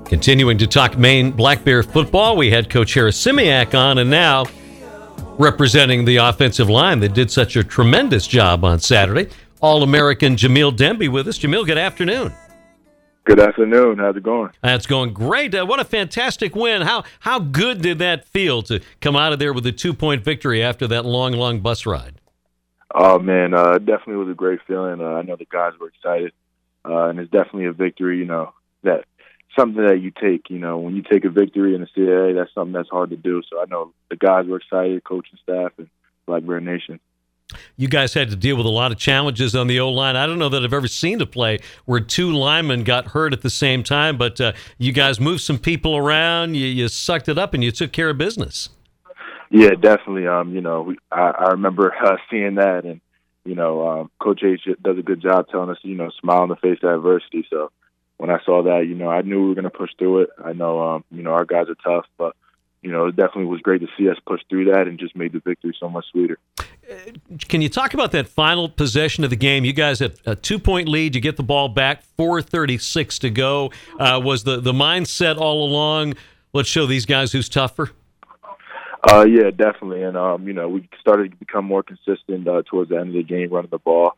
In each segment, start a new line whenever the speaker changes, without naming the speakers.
Continuing to talk Maine Black Bear football, we had Coach Harris Simiak on, and now representing the offensive line that did such a tremendous job on Saturday, All-American Jamil Demby with us. Jamil, good afternoon.
Good afternoon. How's it going?
That's going great. What a fantastic win. How good did that feel to come out of there with a 2-point victory after that long bus ride?
Oh, man, definitely was a great feeling. I know the guys were excited, and it's definitely a victory, that something that you take, when you take a victory in the CAA, that's something that's hard to do. So I know the guys were excited, coaching staff, and Black Bear Nation.
You guys had to deal with a lot of challenges on the O-line. I don't know that I've ever seen a play where 2 linemen got hurt at the same time, but you guys moved some people around, you sucked it up, and you took care of business.
Yeah, definitely. I remember seeing that, and, Coach H does a good job telling us, smile in the face of adversity. So when I saw that, I knew we were going to push through it. I know, our guys are tough, but, it definitely was great to see us push through that and just made the victory so much sweeter.
Can you talk about that final possession of the game? You guys have a 2-point lead. You get the ball back, 4:36 to go. Was the mindset all along, let's show these guys who's tougher?
Yeah, definitely. And, we started to become more consistent towards the end of the game running the ball.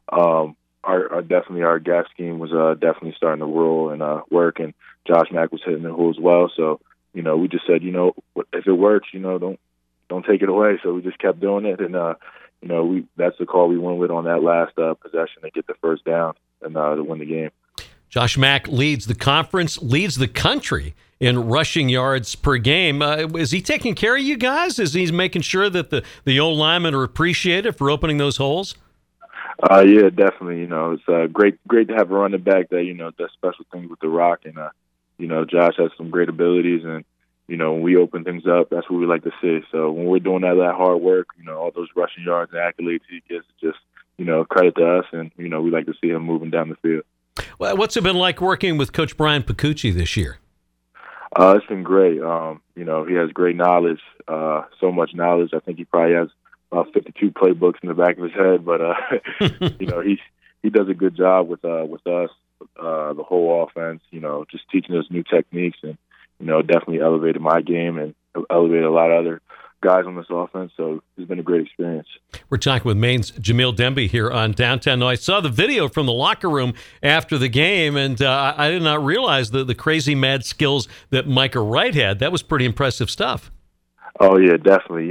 Our gap scheme was definitely starting to roll and work, and Josh Mack was hitting the hole as well. So, we just said, if it works, don't take it away. So we just kept doing it, and that's the call we went with on that last possession to get the first down and to win the game.
Josh Mack leads the conference, leads the country in rushing yards per game. Is he taking care of you guys? Is he making sure that the old linemen are appreciated for opening those holes?
Yeah, definitely. It's great to have a running back that does special things with the rock, and Josh has some great abilities, and when we open things up, that's what we like to see. So when we're doing that hard work, all those rushing yards and accolades he gets, just credit to us, and we like to see him moving down the field.
Well, what's it been like working with Coach Brian Pacucci this year?
It's been great. He has great knowledge, so much knowledge. I think he probably has about 52 playbooks in the back of his head, but he does a good job with us, the whole offense. Just teaching us new techniques, and definitely elevated my game and elevated a lot of other guys on this offense. So it's been a great experience.
We're talking with Maine's Jamil Demby here on Downtown. Now, I saw the video from the locker room after the game, and I did not realize the crazy mad skills that Micah Wright had. That was pretty impressive stuff.
Oh, yeah, definitely.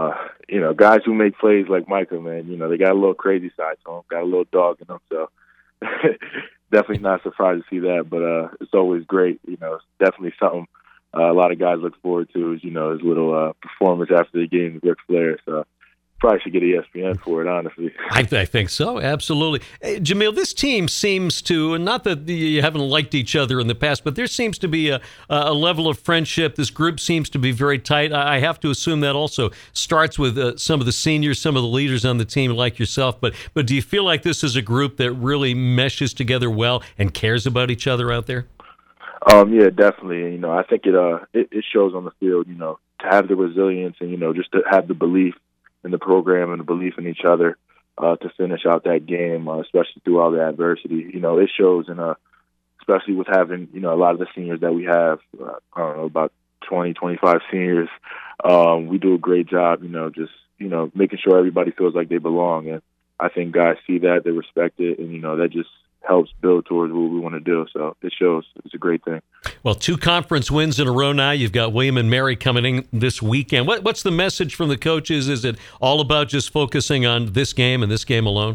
Guys who make plays like Micah, man, they got a little crazy side to them, got a little dog in them. So definitely not surprised to see that, but it's always great. It's definitely something a lot of guys look forward to is, his little performance after the game with Ric Flair. So probably should get ESPN for it, honestly.
I think so, absolutely. Hey, Jamil, this team seems to, and not that you haven't liked each other in the past, but there seems to be a level of friendship. This group seems to be very tight. I have to assume that also starts with some of the seniors, some of the leaders on the team like yourself. But do you feel like this is a group that really meshes together well and cares about each other out there?
Yeah, definitely. I think it shows on the field, to have the resilience and, just to have the belief in the program and the belief in each other to finish out that game, especially through all the adversity. It shows, and especially with having, a lot of the seniors that we have, about 20, 25 seniors. We do a great job, just, making sure everybody feels like they belong. And I think guys see that, they respect it, and, that just helps build towards what we want to do. So it shows. It's a great thing. Well,
2 conference wins in a row now. You've got William and Mary coming in this weekend. What's the message from the coaches? Is it all about just focusing on this game and this game alone?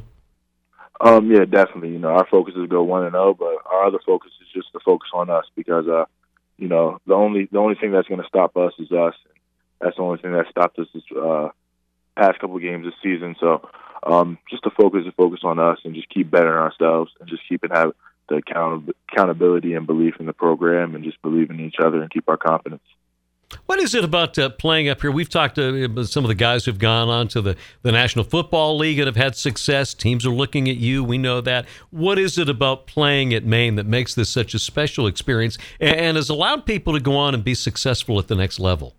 Yeah, definitely. Our focus is to go 1-0, but our other focus is just to focus on us because, the only thing that's going to stop us is us. That's the only thing that stopped us this past couple of games this season. So, just to focus on us and just keep bettering ourselves and just have the accountability and belief in the program and just believe in each other and keep our confidence.
What is it about playing up here? We've talked to some of the guys who've gone on to the National Football League and have had success. Teams are looking at you. We know that. What is it about playing at Maine that makes this such a special experience and has allowed people to go on and be successful at the next level?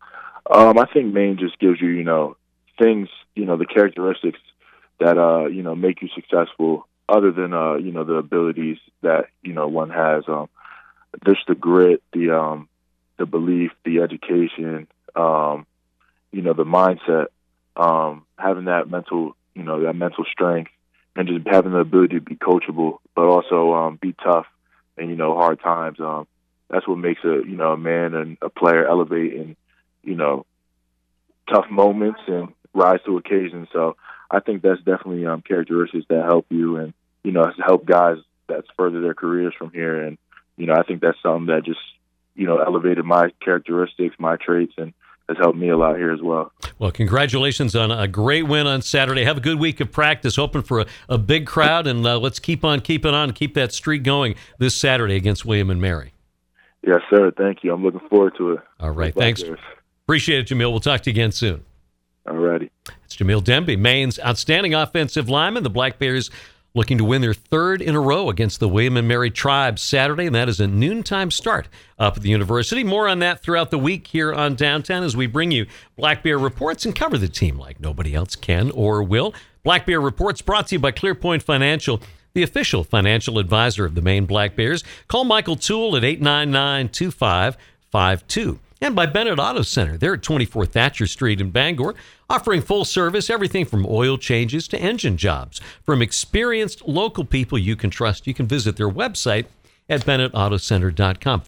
I think Maine just gives you, things, the characteristics that, make you successful other than, the abilities that, one has. just the grit, the belief, the education, the mindset, having that mental strength, and just having the ability to be coachable, but also be tough and hard times. That's what makes a man and a player elevate in tough moments and rise to occasions. So I think that's definitely characteristics that help you and help guys that's further their careers from here. And I think that's something that just elevated my characteristics, my traits, and has helped me a lot here as well.
Well, congratulations on a great win on Saturday. Have a good week of practice, hoping for a big crowd, and let's keep on keeping on and keep that streak going this Saturday against William and Mary.
Yes, sir. Thank you. I'm looking forward to it.
All right. Thanks. Appreciate it, Jamil. We'll talk to you again soon.
All righty.
It's Jamil Demby, Maine's outstanding offensive lineman. The Black Bears looking to win their third in a row against the William and Mary Tribe Saturday, and that is a noontime start up at the university. More on that throughout the week here on Downtown as we bring you Black Bear Reports and cover the team like nobody else can or will. Black Bear Reports brought to you by ClearPoint Financial, the official financial advisor of the Maine Black Bears. Call Michael Toole at 899-2552. And by Bennett Auto Center. They're at 24 Thatcher Street in Bangor, offering full service, everything from oil changes to engine jobs. From experienced local people you can trust, you can visit their website at BennettAutoCenter.com.